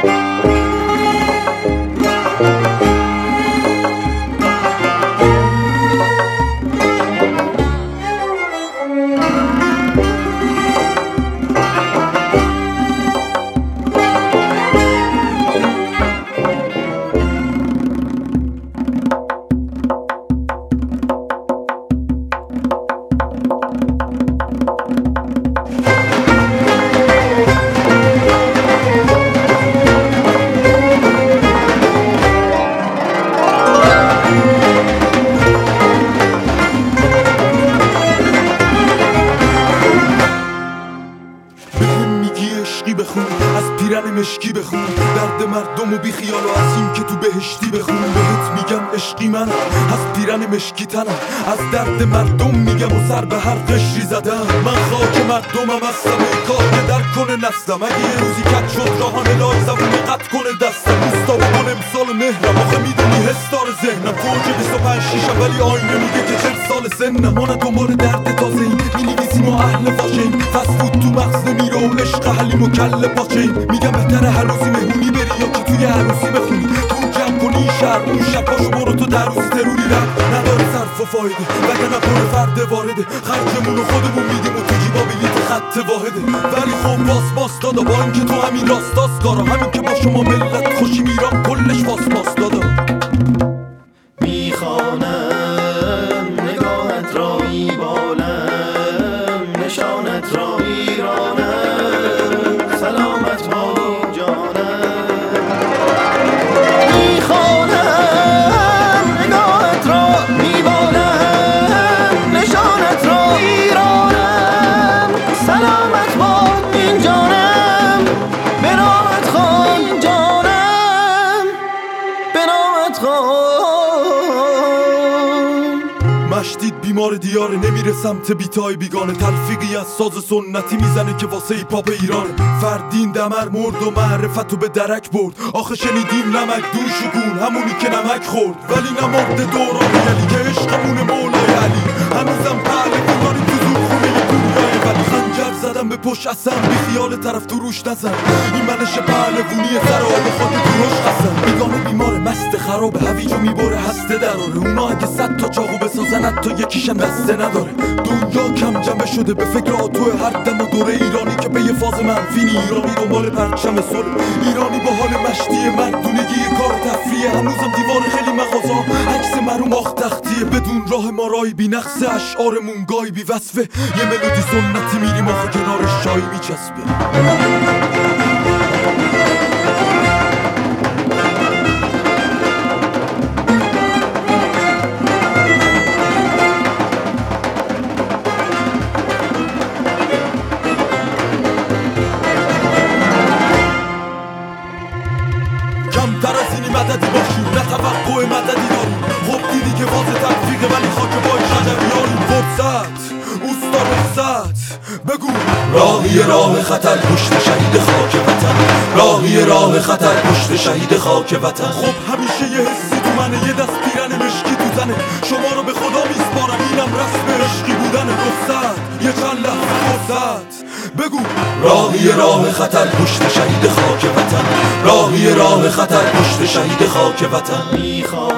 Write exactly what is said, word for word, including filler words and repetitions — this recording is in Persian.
از پیرن مشکی بخون درد مردم و بی خیال و از این که تو بهشتی بخون. بهت میگم عشقی من از پیرن مشکی تنم، از درد مردم میگم و سر به هر قشری زدم. من خاک مردمم هستم ای کار که در کنه نستم. اگه یه روزی کت شد راهان لای زبون قط کنه دستم. روستا بکن امسال مهرم آخه میدونی حسدار ذهنم. فوج بیست و پنج شیشم ولی آینه میگه که چل سال سنم. ما نه دنبال درد تازه ایم مینویسیم و اهل فاشیم. فسفود تو مغز نمیره و عشق حلیم و کل پاچیم. میگم بهتره هر روزی مهمونی بری یا که توی عروسی بخونی. تو جمع کنی شهر اون شب پاشو برو تو در روزی تروری رد نداره صرف و فایده وگرنه پر فرد وارده. خرجمون رو خودمون میدیم و تو جیبا بلیت خط واحده. ولی خب باس باس دادا با اینکه تو همین راستاس کارا همین که با شما ملت خوشیم ایران کلش باس باس دادا. میخوانم نگاهت را میبالم نشانت را ایرانم سلامت باد جانم. میخوانم نگاهت را میبالم نشانت را ایرانم سلامت باد این جانم به نامت خوان جانم به نامت خوان. مشتید بیمار دیاره نمیره سمت بیتای بیگانه. تلفیقی از ساز سنتی میزنه که واسه ای پاپ ایرانه. فردین دمر مرد و معرفتو به درک برد. آخه شنیدیم نمک دون شگون همونی که نمک خورد. ولی نمرد دوران یلی که عشقمون مولای علی. هنوزم پهلوونانی تو زورخونه دنیای ولی. خنجر زدم به پشت اصلا بی خیال طرف تو روش نزن. این منش پهلوونی سر آب خاک دروش قسم. بیگانه بیمار مست خرابه هویجو میبره هسته دراره. اونا اگه صد تا چاقو بسازن حتی یکیشم دسته نداره. دنیا کم جمع شده به فکر آتوه هر دم و دوره. ایرانی که به یه فاز منفی ایرانی دنبال پرچم صلح. ایرانی با حال مشتی مردونگی کار تفریه. هنوزم دیوار خیلی مغازا عکس مرو ماخت تختیه. بدون راه ما رای بی نقص اشعارمون گای بی وصفه. یه ملودی سنتی میریم آخه کنارش چای میچسبه. کمتر از اینی مددی باشیم نه توقع مددی داریم. خب دیدی که واضح تلفیقه ولی خاک بای شجریاریم. فرصت اوستا رخصت بگو راهی راه خطر پشت شهید خاک وطن. راهی راه خطر پشت شهید خاک وطن. خب همیشه یه حسی تو منه یه دست پیرن مشکی تو زنه. شما رو به خدا میسپارم اینم رسم عشقی بودن. رخصت یه چند لحظه فرصت بگو راهی راه خطر پشت شهید خاک وطن. راهی راه خطر پشت شهید خاک وطن.